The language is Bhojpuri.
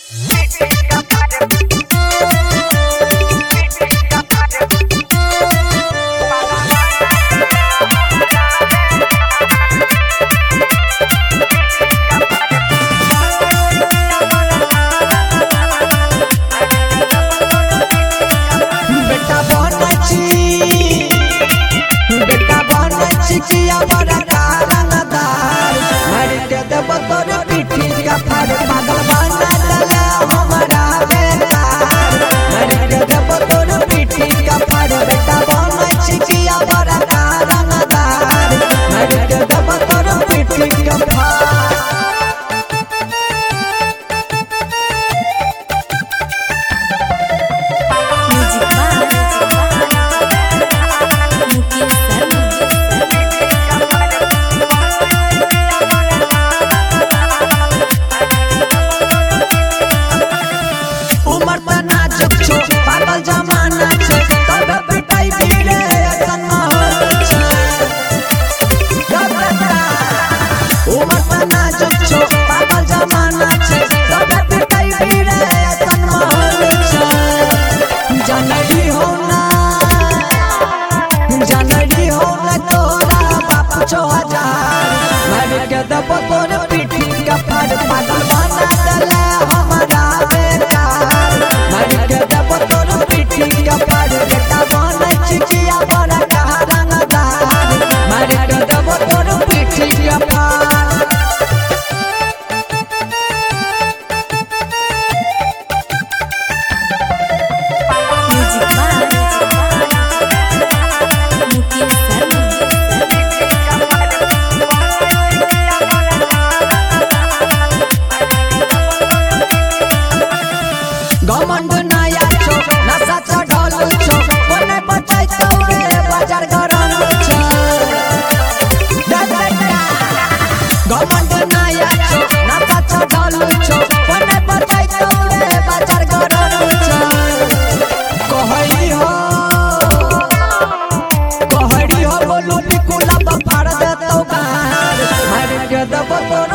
चिकिया बड़ा कारणदार मर के देव तोर पीठी का फड़ पागल बना दला हमारा बेकार मर के देव तोर पीठी का फड़ बेटा बना चिकिया बड़ा कारणदार मर के देव तोर पीठी का फड़ पागल जमाना छे तब पिटाई भीड़े असन माहौल छे उमर तना जब छो पागल जमाना छे तब पिटाई भीड़े असन माहौल छे जानरी हो ना तोरा बाप 6000 मर के दब तोर पीठी का फड़ पागल बना दला हमारा बेकार मर के दब तोर पीठी का फड़ बेटा बना चिकिया बड़ा कारणदार मर के दब तोर पीठी का फड़ घमंड नया छो नशा चढ़ल छो कोने बचाई तोरे बाजार गरम छो घमंड नया छो नशा चढ़ल छो कोने बचाई तोरे बाजार गरम छो कहरी हो बोलू निकुला फाड़ दे तो गार मार के दब तोर